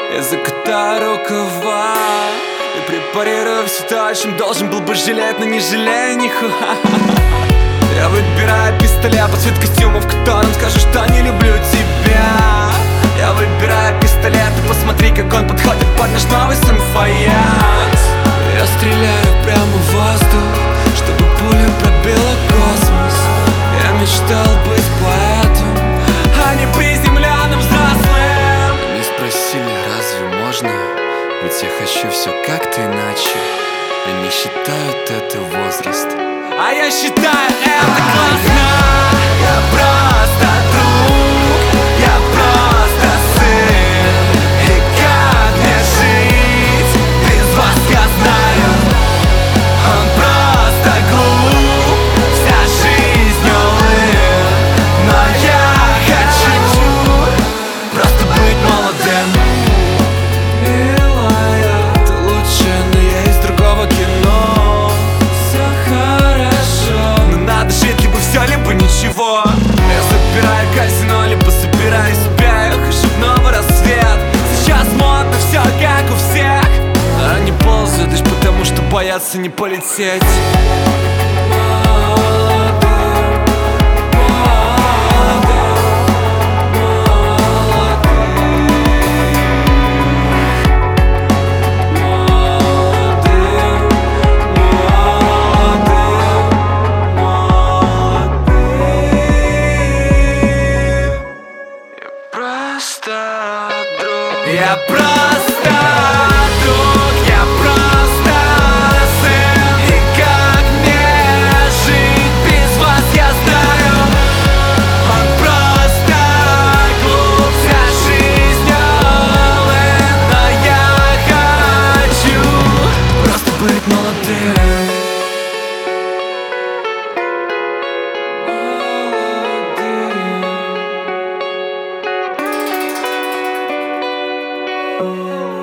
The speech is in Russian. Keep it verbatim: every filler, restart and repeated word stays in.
Я закатаю рукава и препарирую все то, о чем должен был бы жалеть, но не жалею нихуя. Я выбираю пистолет под цвет костюма, в котором скажу, что не люблю тебя. Я выбираю пистолет и посмотри, как он подходит под наш новый симфоянс. Я стреляю прямо в воздух, чтобы пуля пробила космос. Я мечтал быть поэтом, а не приземленным взрослым. Не спросили, разве можно? Ведь я хочу все как-то иначе. И не считают это возраст, а я считаю это классно. Я просто друг, я просто сын. И как мне жить без вас, я знаю. Он просто глуп, вся жизнь улыб. Но я хочу просто быть молодым. Милая, ты лучшая, но я из другого кино. Все хорошо, но надо жить либо все, либо ничего. Я собираю казино, либо собираю себя. Я хожу в новый рассвет. Сейчас модно все как у всех. Они ползают лишь потому, что боятся не полететь. Просто друг. Я просто друг, я просто сын. И как мне жить без вас, я знаю. Он просто глуп, вся жизнь улыб. Но я хочу просто быть молодым. Молодым.